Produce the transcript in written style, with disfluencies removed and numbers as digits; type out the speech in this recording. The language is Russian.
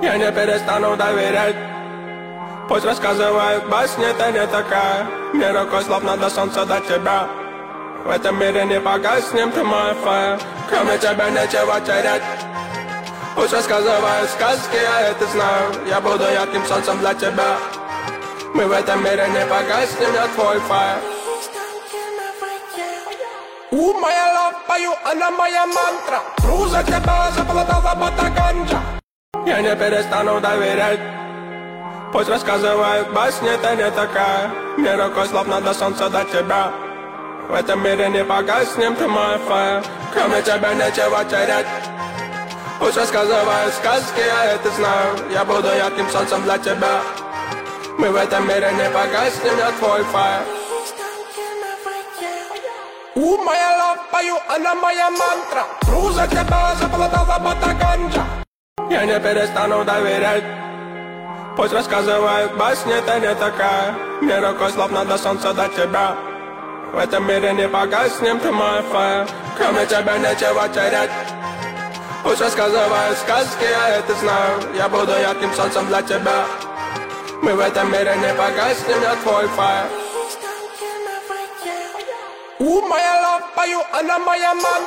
Я не перестану доверять. Пусть рассказывают басни, ты не такая. Мне рукой словно до солнца до тебя. В этом мире не погаснем, ты мой фаер. Кроме тебя нечего терять. Пусть рассказывают сказки, я это знаю. Я буду ярким солнцем для тебя. Мы в этом мире не погаснем, я твой фаер. Моя love, пою, она моя мантра. Тру за тебя, заплатал за ганджа. Я не перестану доверять. Пусть рассказывают басни, ты не такая. Мне рукой словно до солнца до тебя. В этом мире не погаснем, ты мой фаер. Кроме тебя нечего терять. Пусть рассказывают сказки, я это знаю. Я буду ярким солнцем для тебя. Мы в этом мире не погаснем, я твой фаер. Моя love, пою, она моя мантра. Тру за тебя, заплатал за ганджа. Я не перестану доверять. Пусть рассказывают басни, ты не такая. Мне рукой словно до солнца до тебя. В этом мире не погаснем, ты мой фаер. Кроме тебя нечего терять. Пусть рассказывают сказки, я это знаю. Я буду ярким солнцем для тебя. Мы в этом мире не погаснем, я твой фаер. Моя love, пою, она моя мантра.